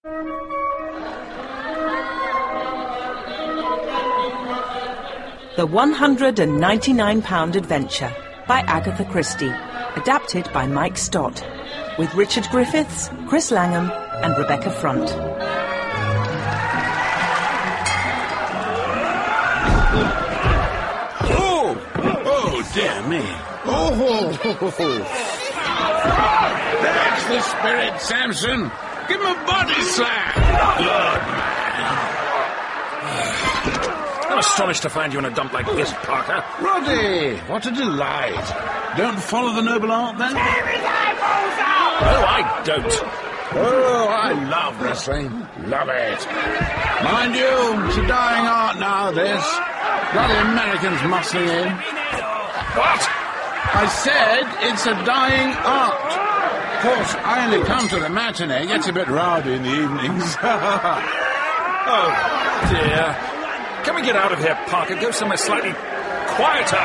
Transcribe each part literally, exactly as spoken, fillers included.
The one hundred ninety-nine pound Adventure by Agatha Christie, adapted by Mike Stott, with Richard Griffiths, Chris Langham and Rebecca Front. Oh! Oh, dear me. Oh! That's the spirit, Samson. Give him a body slam. Good man. I'm astonished to find you in a dump like this, Parker. Roddy, what a delight. Don't follow the noble art, then? Oh, I don't. Oh, I love wrestling. Love it. Mind you, it's a dying art now, this. Bloody Americans muscling in. What? I said it's a dying art. Of course, I only come to the matinee. It gets a bit rowdy in the evenings. Oh, dear. Can we get out of here, Parker? Go somewhere slightly quieter.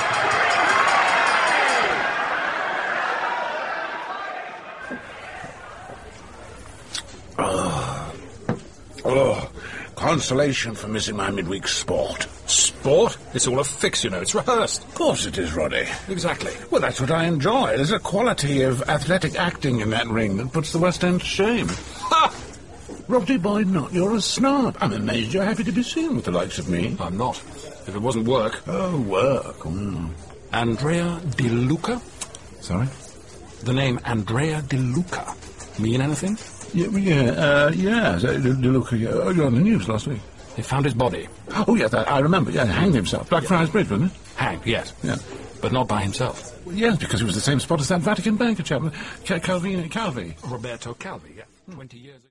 Oh. Oh, consolation for missing my midweek sport. Sport? It's all a fix, you know. It's rehearsed. Of course it is, Roddy. Exactly. Well, that's what I enjoy. There's a quality of athletic acting in that ring that puts the West End to shame. Ha! Roddy Boyd, not you're a snob. I'm amazed you're happy to be seen with the likes of me. I'm not. If it wasn't work. Oh, work. Mm. Andrea De Luca? Sorry? The name Andrea De Luca mean anything? Yeah, yeah, uh, yeah. De, De Luca, yeah. Oh, you're on the news last week. They found his body. Oh, yeah, that, I remember. Yeah, hanged himself. Blackfriars Bridge, wasn't it? Hanged, yes. Yeah. But not by himself. Well, yes, because he was the same spot as that Vatican banker chap, Calvi. Calvi. Roberto Calvi, yeah. Twenty years ago.